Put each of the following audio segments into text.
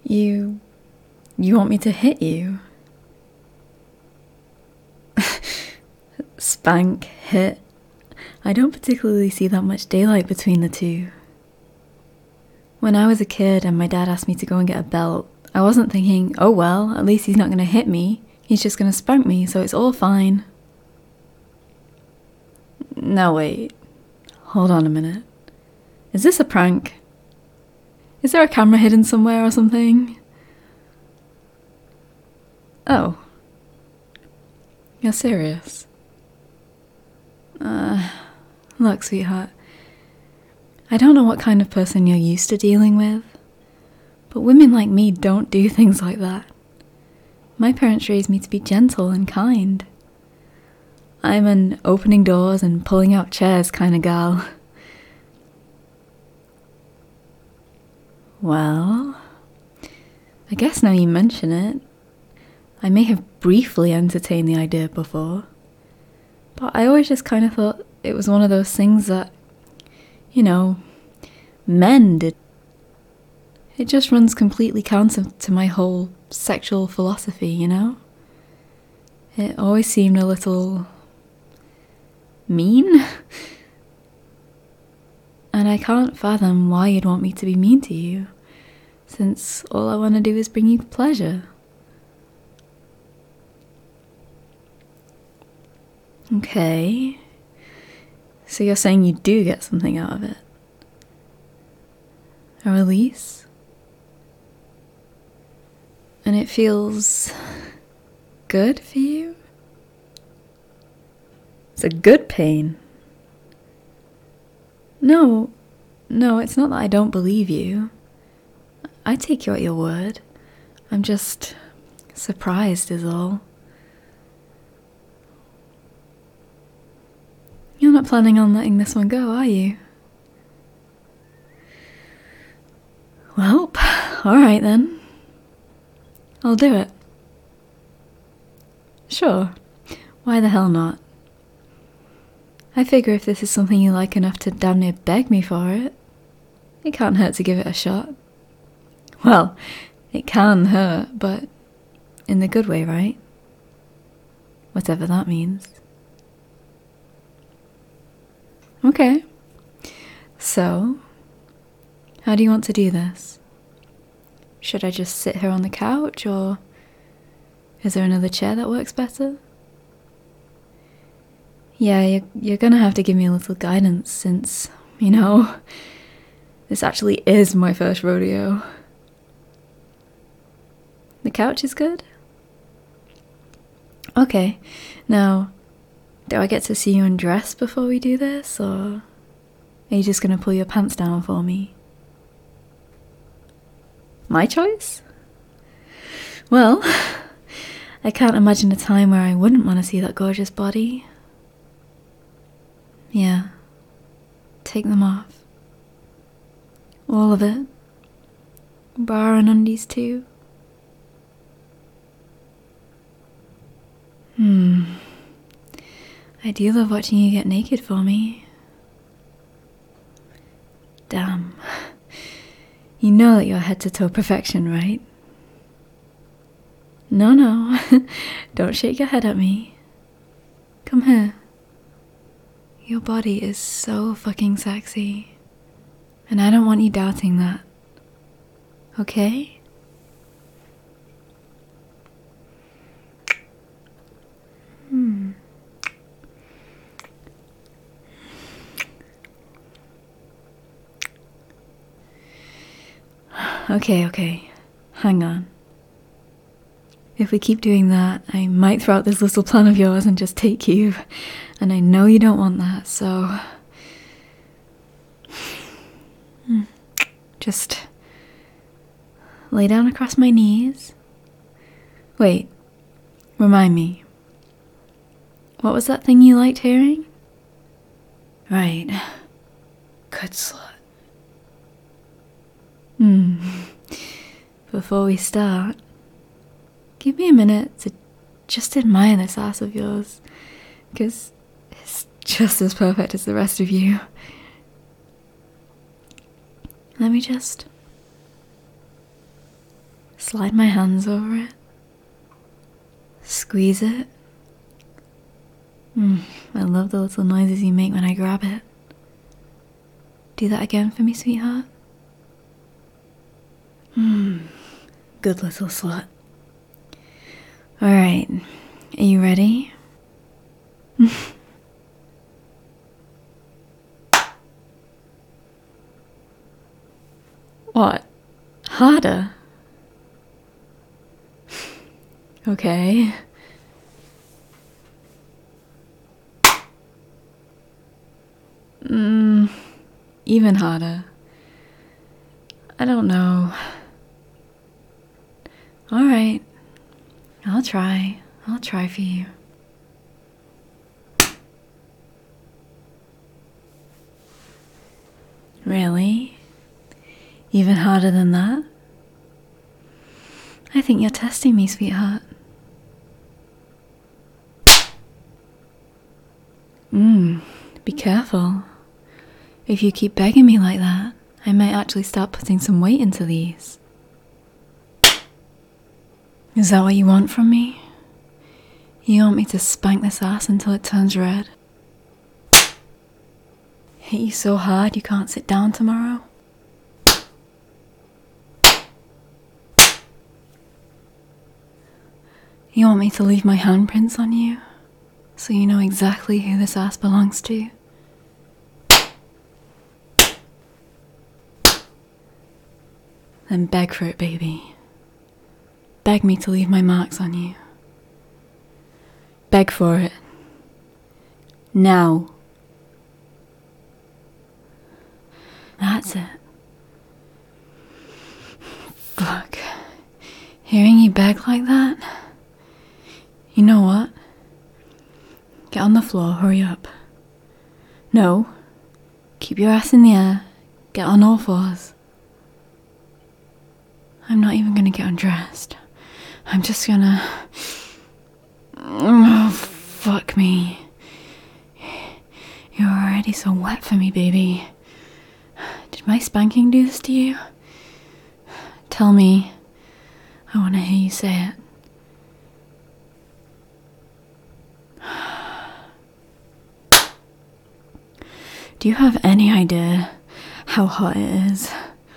You want me to hit you? Spank, hit. I don't particularly see that much daylight between the two. When I was a kid and my dad asked me to go and get a belt, I wasn't thinking, oh well, at least he's not going to hit me. He's just going to spank me, so it's all fine. No, wait. Hold on a minute. Is this a prank? Is there a camera hidden somewhere or something? Oh. You're serious? Look, sweetheart. I don't know what kind of person you're used to dealing with, but women like me don't do things like that. My parents raised me to be gentle and kind. I'm an opening doors and pulling out chairs kind of gal. Well, I guess now you mention it, I may have briefly entertained the idea before, but I always just kind of thought it was one of those things that, men did. It just runs completely counter to my whole sexual philosophy, It always seemed a little mean. And I can't fathom why you'd want me to be mean to you, since all I want to do is bring you pleasure. Okay. So you're saying you do get something out of it? A release? And it feels good for you? It's a good pain. No, it's not that I don't believe you. I take you at your word. I'm just surprised is all. You're not planning on letting this one go, are you? Well, alright then. I'll do it. Sure. Why the hell not? I figure if this is something you like enough to damn near beg me for it, it can't hurt to give it a shot. Well, it can hurt, but in the good way, right? Whatever that means. Okay. So, how do you want to do this? Should I just sit here on the couch, or is there another chair that works better? Yeah, you're gonna have to give me a little guidance since, this actually is my first rodeo. The couch is good? Okay, now, do I get to see you undress before we do this, or are you just gonna pull your pants down for me? My choice? Well, I can't imagine a time where I wouldn't want to see that gorgeous body. Yeah, take them off. All of it. Bra and undies too. I do love watching you get naked for me. Damn. You know that you're head to toe perfection, right? No. Don't shake your head at me. Come here. Your body is so fucking sexy. And I don't want you doubting that. Okay? Okay. Hang on. If we keep doing that, I might throw out this little plan of yours and just take you. And I know you don't want that, so... Just lay down across my knees. Wait, remind me. What was that thing you liked hearing? Right. Good slut. Before we start, give me a minute to just admire this ass of yours, because it's just as perfect as the rest of you. Let me just... Slide my hands over it. Squeeze it. I love the little noises you make when I grab it. Do that again for me, sweetheart. Good little slut. Alright, are you ready? What? Harder? Okay. Even harder. I don't know. Alright. I'll try for you. Really? Even harder than that? I think you're testing me, sweetheart. Be careful. If you keep begging me like that, I might actually start putting some weight into these. Is that what you want from me? You want me to spank this ass until it turns red? Hit you so hard you can't sit down tomorrow? You want me to leave my handprints on you, so you know exactly who this ass belongs to? Then beg for it, baby. Beg me to leave my marks on you. Beg for it. Now. That's it. Fuck. Hearing you beg like that? You know what? Get on the floor, hurry up. No. Keep your ass in the air. Get on all fours. I'm not even gonna get undressed. I'm just gonna... Oh, fuck me. You're already so wet for me, baby. Did my spanking do this to you? Tell me. I want to hear you say it. Do you have any idea how hot it is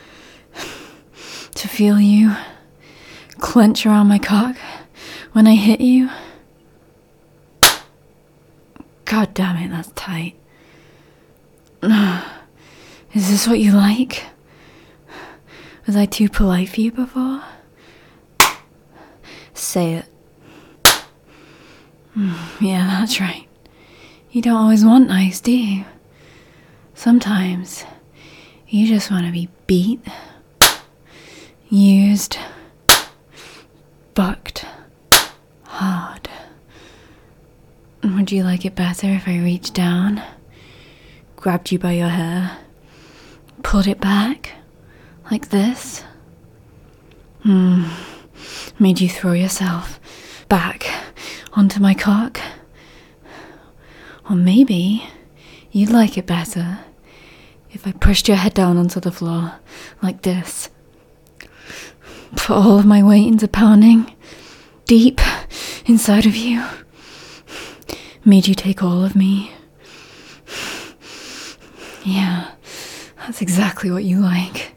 to feel you clench around my cock when I hit you? God damn it, that's tight. Is this what you like? Was I too polite for you before? Say it. Yeah, that's right. You don't always want nice, do you? Sometimes you just want to be beat, used, fucked hard. Would you like it better if I reached down, grabbed you by your hair, pulled it back, like this? Made you throw yourself back onto my cock? Or maybe you'd like it better if I pushed your head down onto the floor, like this. Put all of my weight into pounding deep inside of you. Made you take all of me. Yeah, that's exactly what you like.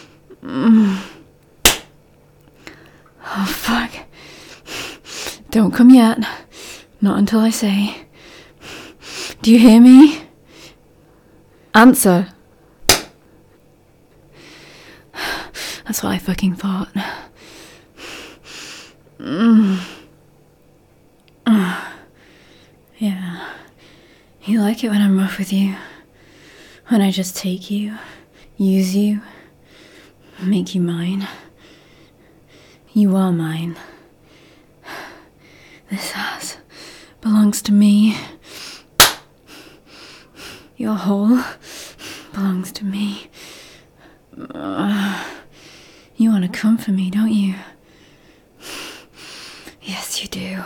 Oh, fuck. Don't come yet. Not until I say. Do you hear me? Answer. That's what I fucking thought. Yeah. You like it when I'm rough with you. When I just take you, use you, make you mine. You are mine. This ass belongs to me. Your hole belongs to me. You want to come for me, don't you? Yes, you do.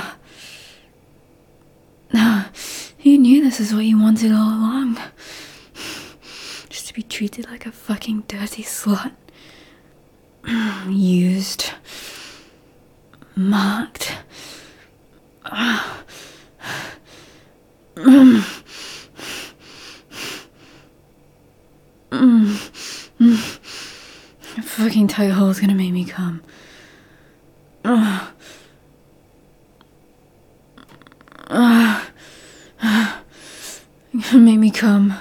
You knew this is what you wanted all along. treated like a fucking dirty slut. Used. Marked. A fucking tight hole's gonna make me come. Make me come.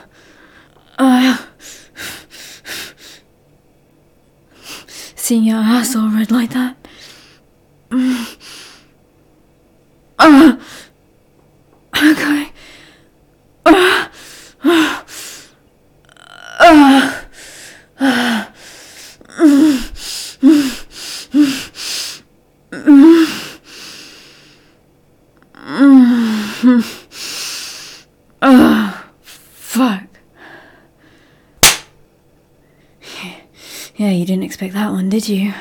Seeing your ass all red like that. Okay. Fuck. Yeah, you didn't expect that one, did you?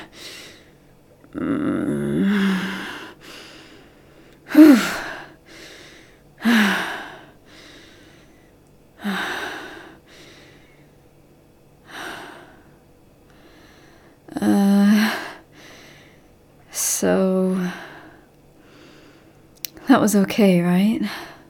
So that was okay, right?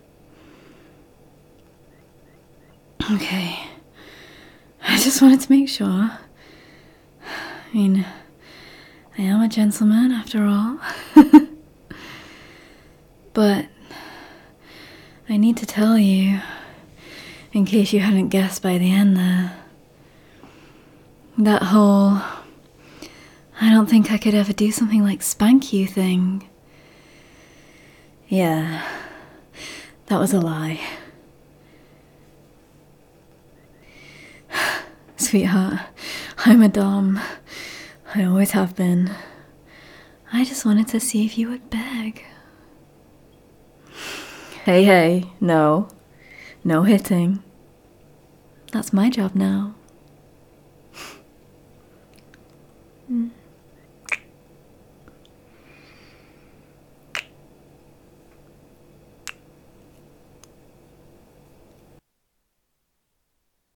Okay. I just wanted to make sure. I mean, I am a gentleman after all. But I need to tell you, in case you hadn't guessed by the end there, that whole I don't think I could ever do something like spank you thing. Yeah, that was a lie. Sweetheart, I'm a dom. I always have been. I just wanted to see if you would beg. Hey, no. No hitting. That's my job now.